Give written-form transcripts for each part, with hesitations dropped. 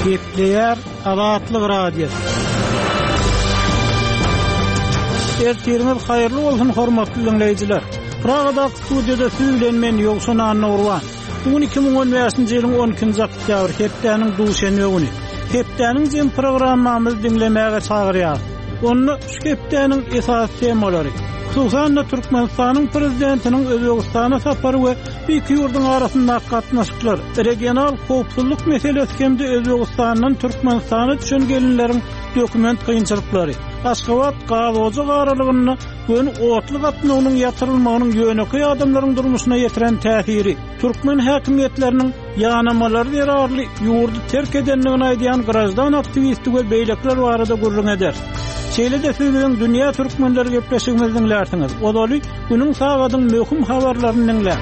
Gepleýär Azatlyk Radio. Ertiriniz haýyrly bolsun hormatly dinleýijiler. Pragada studiýada süýlen men Ýogsun Anurwan. Bugun 2015-nji ýylyň 12-nji oktýabr hepdeniň duşanby güni. Hepdeniň jem programmamyzy dinlemäge çagyrýar. Onu şu hepdeniň esas temalary. Hususan Türkmenistanyň prezidentiniň Özbegistana sapary we iki ýurduň arasynda gatnaşyklar, regional howpsuzlyk meselesi hemde Özbegistanyň Türkmenistana düşen gelinleriň dokument kynçylyklary, Aşgabat gazoja garalygyny we otly gatnawynyň ýatyrylmagynyň ýöneki adamlaryň durmuşyna ýetiren täsiri, türkmen häkimetleriniň ýanamalary derarly ýurdu terk edenligini aýdýan grajdan aktivisti we beýlekler barada gurrun eder. Şeýle de süýlen dünýä türkmenleri gepleşigimizni dinlersiňiz. Odaly günüň sagadyň möhüm habarlaryny dinler.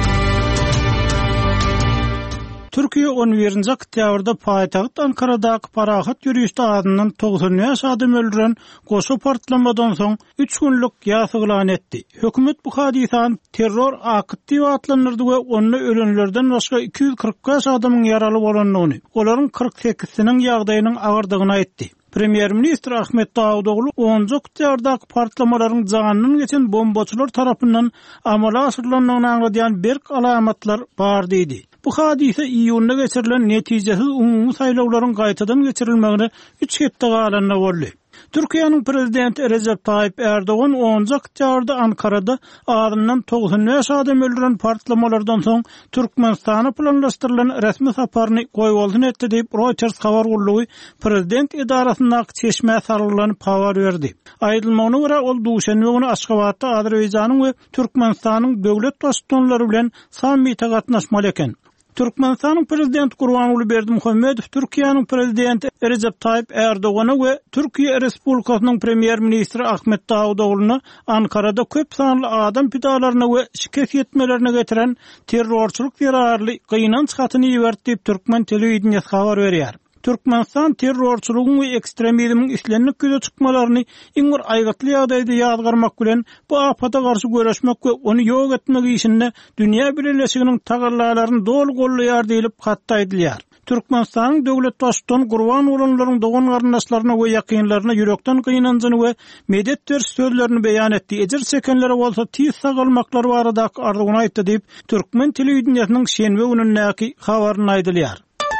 Türkiýe 11-nji oktýabrda paýtagyt Ankaradaky parahat ýürüýüşde adyndan 90 ýaş adam öldüren goşu partlamadan soň 3 günlük ýas elan etdi. Hökümet bu hadisany terror akty diýip atlandyrdy we onda ölenlerden başga 240 ýaş adamyň ýaraly bolanyny, olaryň 48-siniň ýagdaýynyň agyrdygyny aýtdy. Premier Ministr Ahmet Davutoğlu 10 oktýabrdaky partlamalaryň janynyň geçen bombaçylar tarapyndan amala aşyrylanyny aňladýan berk alamatlar bar diýdi. Bu hadise iýunda geçirilen netijesiz umumy saýlawlaryň gaýtadan geçirilmegine 3 hepde galanyna boldy. Türkiýanyň prezidenti Recep Tayyip Erdoğan 10 oktýabrda Ankarada adyndan 90 ýaş adam öldüren partlamalardan soň Türkmenistana planlaşdyrylan resmi saparyny goýboldy etdi diýip Reuters habar gurulugy prezident idarasyndaky çeşme sarylanyp habar berdi. Aýdylmagyna görä ol duşanby güni Aşgabatda Azerbaýjanyň we Türkmenistanyň döwlet başçylary bilen sammitde gatnaşmaly eken. Türkmenistanyň prezidenti Gurbanuly Berdimuhammedow Türkiýanyň prezidenti Recep Tayyip Erdoğana we Türkiýe Respublikasynyň premier ministri Ahmet Davutoğlu'na Ankarada köp sanly adam pidalaryna we şikayet etmelerine getiren terrorçylyk ýararly gynanç hatyny ýerdi diýip Türkmen telewizionyasy habar berýär. Türkmenistan terrorçylygyň we ekstremizmiň islenlik göze çykmalaryny iňir aýgatly ýagdaýda ýazgarmak bilen bu afata garşy göreşmek we onu ýok etmek işinde dünýä birleşiginiň tagarlalaryny dol gollaýar diýilip hatda aýdylýar. Türkmenistanyň döwlet başçysyny gurban bolanlaryň dogan garyndaşlaryna we ýakynlaryna ýürekden gynanjyny we medet beriş sözlerini beýan etdi. Ejir çekenlere bolsa tiz sagalmaklary baradaky arzugyny aýtdy diýip Türkmen telewizionyanyň şenbe günündäki habaryny aýdylýar.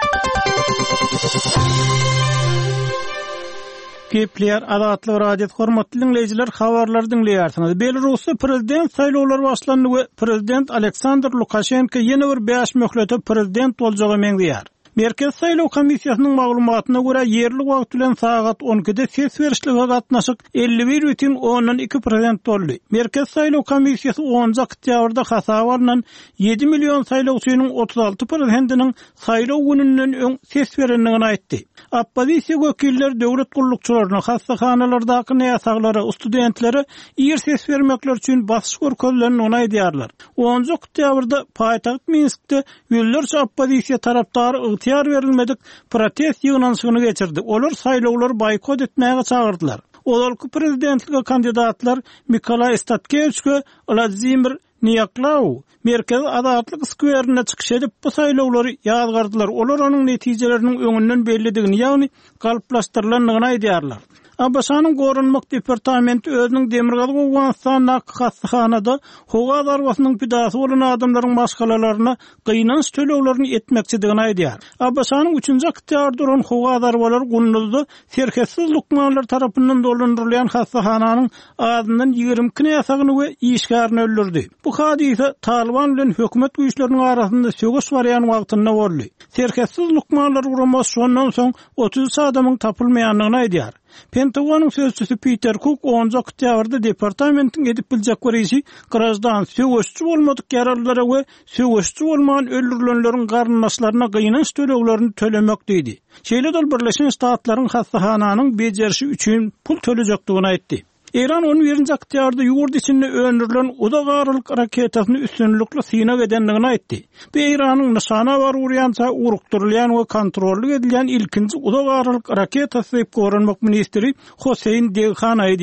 Gepleýär Azatlyk Radio hormatly dinleýijiler, habarlary dinleýärsiňiz. Belarusda prezident saýlawlary başlandy we prezident Aleksandr Lukashenko ýene bir 5 möhlete prezident boljagy meňdýär. Merkez Saýlaw Komissiýasynyň maglumatyna görä ýerli wagt bilen sagat 12-de ses berişlige gatnaşyk 51,2% boldy. Merkez Saýlaw Komissiýasy 10 oktýabrda hasap alynan 7 million saýlawçynyň 36%-iniň saýlaw gününden öň ses berenligini aýtdy. Oppozisiýa wekilleri döwlet gullukçylaryna, hassahanalardaky näsaglary, studentlere ýer ses bermekler üçin basyş görkezlerini onaýdýarlar. 10 oktýabrda paýtagyt Minskde ýüllerçe oppozisiýa tarapdary ýar berilmedik protest ýygnanşygyny geçirdi. Olar saýlawlary boykot etmäge çagyrdylar. Olalky prezidentlige kandidatlar Mikolay Statkevich we Vladimir Niyaklaw Merkez Azatlyk skwerine çykyş edip bu saýlawlary ýazgardylar. Olar onuň netijeleriniň öňünden bellidigini, ýagny galyplaşdyrylanlygyny aýdýarlar. Abaşanyň gorunmak departamenti özüniň Demirgal Gowganstanyň hassahanyda howa darwasynyň pidasy bolan adamlaryň maşgalalaryna gynanç töleglerini etmekçidigini aýdýar. Abaşanyň 3-nji oktýabrda duran howa darwalary Gunnuzda serketsiz lukmanlar tarapyndan dolandyrylýan hassahanyň adyndan 20 näsagyny we işgärini öldürdi. Bu hadise Taliban bilen hökümet güýçleriniň arasynda sögüş barýan wagtynda boldy. Serketsiz lukmanlar uramazdan soň 30 adamyň tapylmaýanlygyny aýdýar. Pentagonyň sözçüsü Peter Cook 10 oktýabrda departamentin edip biljekleri işi grajdan söwüşçü bolmadyk ýaralylara we söwüşçü bolmagan öldürilenleriň garyndaşlaryna gynanç töleglerini tölemek diýdi. Şeýle dol Birleşen Ştatlaryň hassahanynyň bejerişi üçin pul tölejekdigini aýtdy. İran 11-nji oktýabrda ýurt içinde öndürilen udagarylyk raketasyny üstünlükle synak edenligini aýtdy. Bu İranyň nişana bar urýança urukdyrylýan we kontrolly edilýän ilkinji udagarylyk raketasy diýip görünmek ministri Hosein Deghan aýdýar.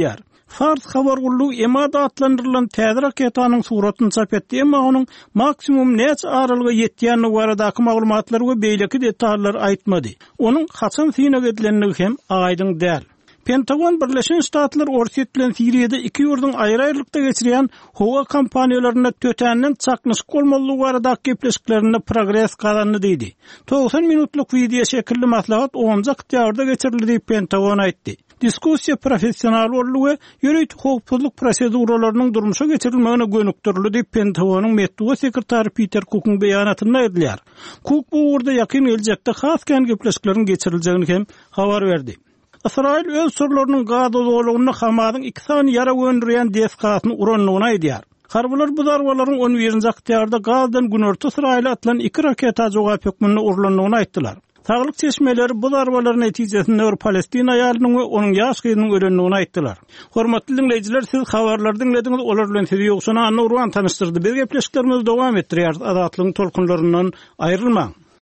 Fars habargulluğu emad atlandırılan täze raketanyň suratyny çap etdi, emma onuň maksimum näçe aralyga ýetýänligi baradaky maglumatlary we beýleki detallar aýtmady. Onuň haçan synav edilenligi hem aýdyň däl. Pentagon Birleşen Ştatlar orta etilen Siriýede iki ýurduň aýry-aýrylykda geçirýän howa kampaniýalaryna tötänden çaknyşyk bolmalygy baradaky gepleşiklerinde progress galanyny diýdi. 90 minutluk video şekilli maslahat onja ýarda geçirildi diýip Pentagon aýtdy. Diskussiýa professional bolýar we ýönetik howpsuzlyk proseduralarynyň durmuşa geçirilmegine gönükdirildi diýip Pentagonyň medeniýet sekretary Peter Cook'un beýanatynda edilýär. Cook bu urda ýakyn geljekde has gepleşiklerin geçiriljegini hem habar berdi. İsrail öz sorlarynyň gadazlygyny Hamasyň 2 sany ýara göndürýän deskasyny uranlygyna aýdýar. Harbylar bu zarwalaryň 11-nji ýylda gazdan günorta Israil'e atılan 2 raketa jogap hökmüne urulanlygyny aýtdylar. Saglyk çeşmeleri bu zarwalar netijesinde Palestina ýalynyň we onuň ýaş gyzynyň ölenligini aýtdylar. Hormatly dinleýijiler, siz habarlary dinlediňiz, olar bilen sizi ýokşuna Anna Urban tanıştyrdy. Bir gepleşiklerimiz dowam etdirýär. Azatlygyň tolkunlaryndan aýrylmaň.